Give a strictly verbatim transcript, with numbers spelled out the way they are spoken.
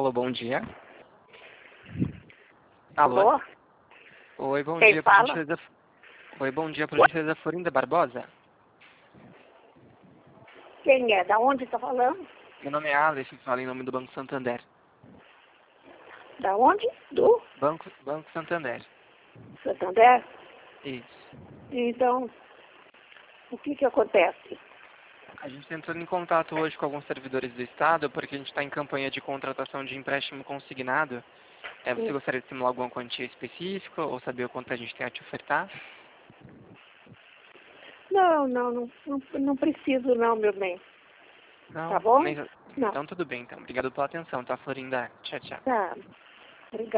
Alô, bom dia. Alô? Alô? Oi, bom Quem dia, por fala? gentileza. Oi, bom dia, por gentileza, Florinda Barbosa. Quem é? Da onde está falando? Meu nome é Alex, falo em nome do Banco Santander. Da onde? Do Banco, Banco Santander. Santander? Isso. Então, o que que acontece? A gente está entrando em contato hoje com alguns servidores do Estado, porque a gente está em campanha de contratação de empréstimo consignado. É, você Hum. gostaria de simular alguma quantia específica ou saber o quanto a gente tem a te ofertar? Não, não, não, não, não preciso não, meu bem. Não? Tá bom? Nem... Não. Então tudo bem, então. Obrigado pela atenção, tá, Florinda? Tchau, tchau. Tá. Obrigada.